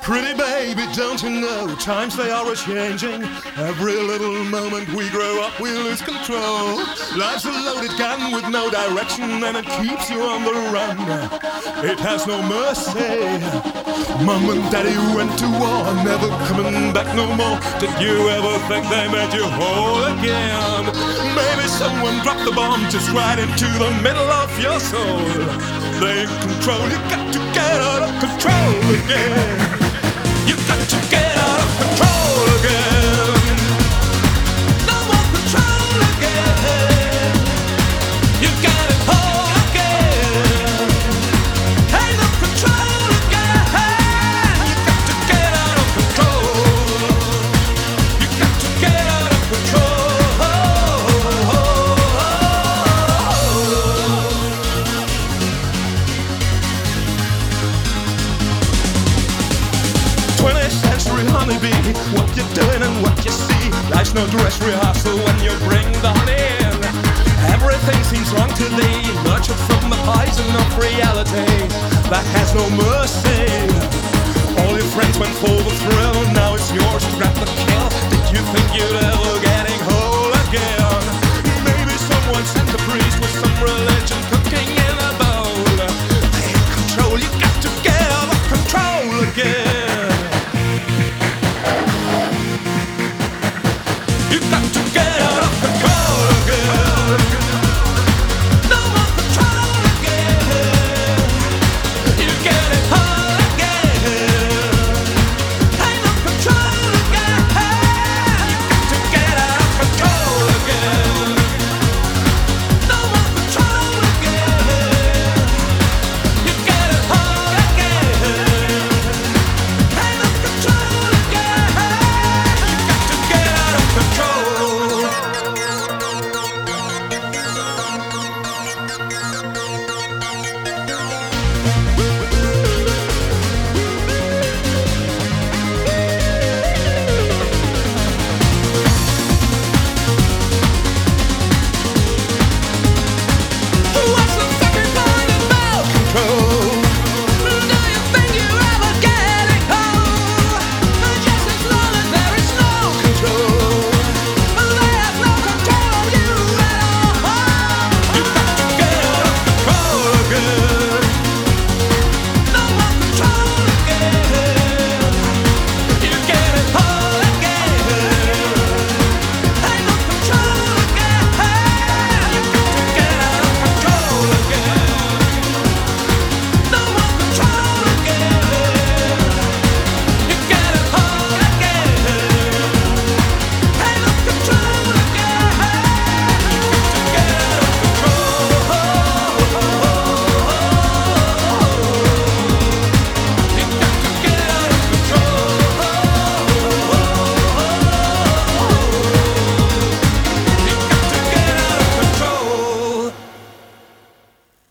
Pretty baby, don't you know, times they are a-changing. Every little moment we grow up, we lose control. Life's a loaded gun with no direction, and it keeps you on the run. It has no mercy. Mom and daddy went to war, never coming back no more. Did you ever think they made you whole again? Maybe someone dropped the bomb just right into the middle of your soul. They control, you got to get out of control again. You got to get out of control again. No more control again. You got it all again. Ain't no control again. You got to get out of control. You got to get out of control. 20th century honeybee, what you doing and what you see. Life's no dress rehearsal when you bring the honey in. Everything seems wrong to thee, nurtured from the poison of reality. The